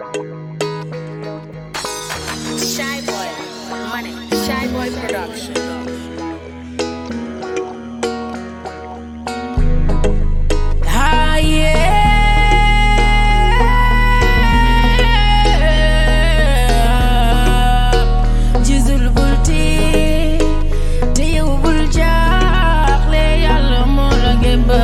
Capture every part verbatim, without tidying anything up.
Shy Boy, money, Shy Boy production. Ah, yeah. Jizul bulti, diyu buljak, le yalla mo la gemba.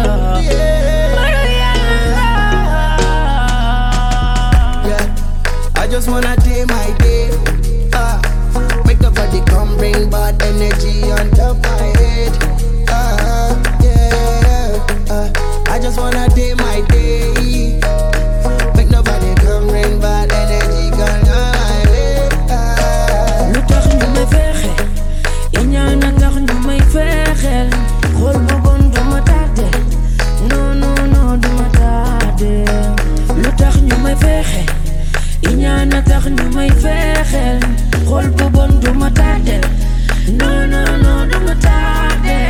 I just wanna day my day. Ah, make the body come bring bad energy on top my head. Ah, yeah. Ah, I just wanna day my day. Make nobody come bring bad energy on my head. Ah. Lu tax ñu may fexe, iñaan a tax ñu may fexel. Xol bu bon du ma tardé, non non non du ma tardé. Lu tax ñu may fexe, iñaan a tax ñu may fexel. Xol bu bon du ma tardé, non non non du ma tardé.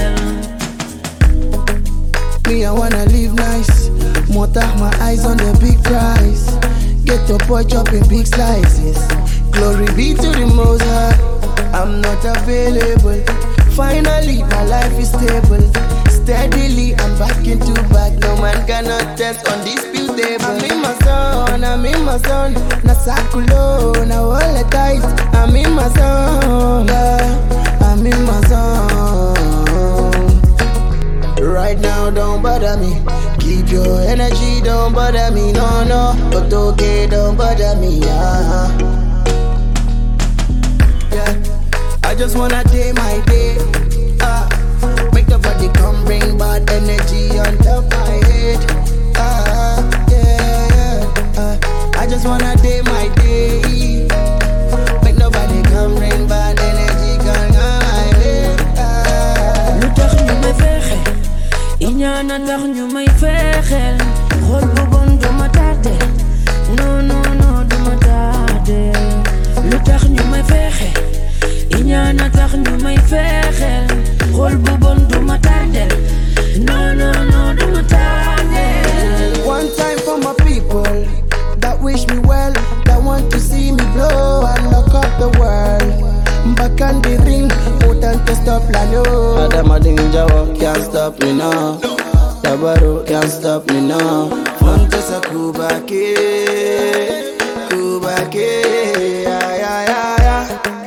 Me, I wanna live nice. More tach my eyes on the big prize. Get your boy chopping big slices. Glory be to the Most High. I'm not available. Finally, my life is stable. Steadily, I'm back into back. No man cannot test undisputable. I'm in my zone, I'm in my zone. Na sakulo, na wale tight. I'm in my zone, yeah. I'm in my zone. Right now, don't bother me. Keep your energy, don't bother me. No, no, but okay, don't bother me. Yeah, yeah. I just wanna day my day. Ah, make the body come bring bad energy on top my head. Ah, yeah, yeah. Ah, I just wanna day my day. Make nobody come bring bad energy on my head. Ah. Lu tax ñu may fexe, iñaan a tax ñu may fexel. Xol bu bon du ma tardé, non non non du ma tardé. Lu tax ñu may fexe, iñaan a tax ñu may fexel. Xol bu bon du ma tardé, non non non du ma tardé. One time for my people that wish me well, that want to see me blow and lock up the world. Back on the ring, potent to stop la no. Adama Dinjawa can't stop me now. Tabaro can't stop me now. Fontesa Kubake, Kubake, yeah, yeah, yeah, yeah.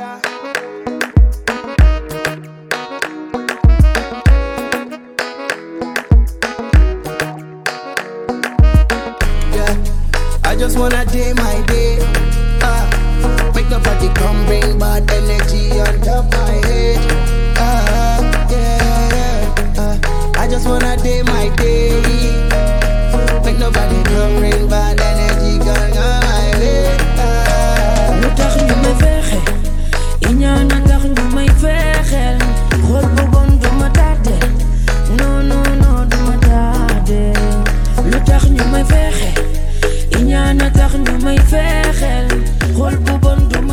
Yeah, I just wanna day my day. Ah, make the body come bring bad energy on top my head. Ah, yeah, yeah. Ah, I just wanna day my day. Make nobody come bring bad energy on my head. Ah. Lu tax ñu may fexe, iñaan a tax ñu may fexel. Xol bu bon du ma tardé, non non non du ma tardé. Lu tax ñu may fexe, iñaan a tax ñu may fexel. Xol bu bon du ma